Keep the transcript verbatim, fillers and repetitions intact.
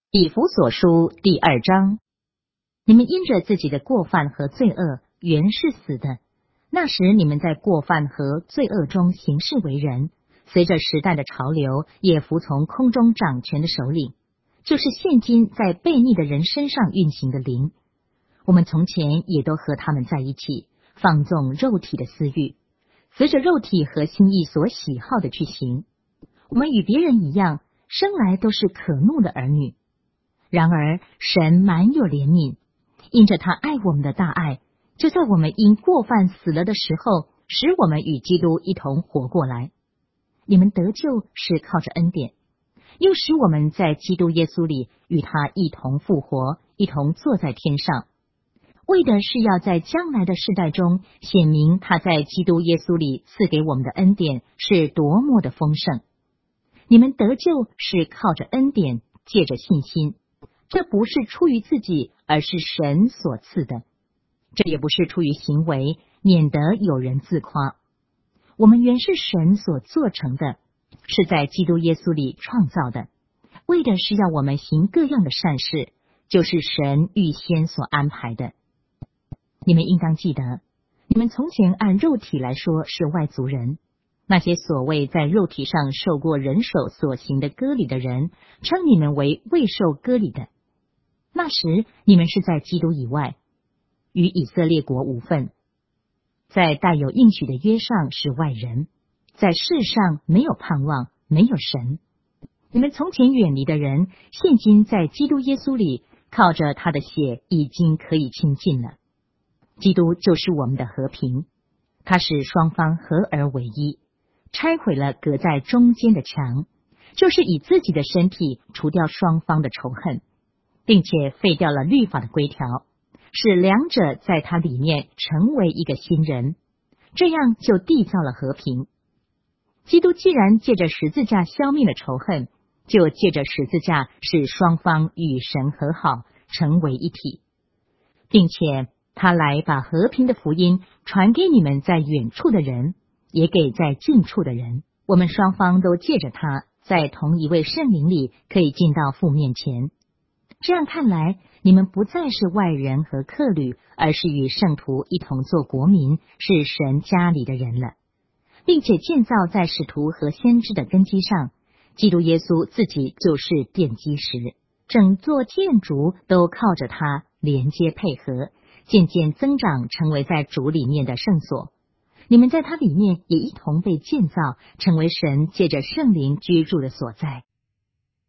以弗所书第二章，你们因着自己的过犯和罪恶，原是死的。那时你们在过犯和罪恶中行事为人，随着时代的潮流，也服从空中掌权的首领，就是现今在悖逆的人身上运行的灵。我们从前也都和他们在一起，放纵肉体的私欲，随着肉体和心意所喜好的去行。我们与别人一样，生来都是可怒的儿女。然而神满有怜悯，因着他爱我们的大爱，就在我们因过犯死了的时候，使我们与基督一同活过来。你们得救是靠着恩典，又使我们在基督耶稣里与他一同复活，一同坐在天上，为的是要在将来的世代中显明他在基督耶稣里赐给我们的恩典是多么的丰盛。你们得救是靠着恩典，借着信心，这不是出于自己，而是神所赐的。这也不是出于行为，免得有人自夸。我们原是神所做成的，是在基督耶稣里创造的，为的是要我们行各样的善事，就是神预先所安排的。你们应当记得，你们从前按肉体来说是外族人，那些所谓在肉体上受过人手所行的割礼的人，称你们为未受割礼的。那时你们是在基督以外，与以色列国无分，在带有应许的约上是外人，在世上没有盼望，没有神。你们从前远离的人，现今在基督耶稣里，靠着他的血已经可以亲近了。基督就是我们的和平，他使双方合而为一，拆毁了隔在中间的墙，就是以自己的身体除掉双方的仇恨，并且废掉了律法的规条，使两者在他里面成为一个新人，这样就缔造了和平。基督既然借着十字架消灭了仇恨，就借着十字架使双方与神和好，成为一体，并且他来把和平的福音传给你们在远处的人，也给在近处的人。我们双方都借着他，在同一位圣灵里可以进到父面前。这样看来，你们不再是外人和客旅，而是与圣徒一同做国民，是神家里的人了，并且建造在使徒和先知的根基上。基督耶稣自己就是奠基石，整座建筑都靠着他连接配合，渐渐增长，成为在主里面的圣所。你们在他里面也一同被建造，成为神借着圣灵居住的所在。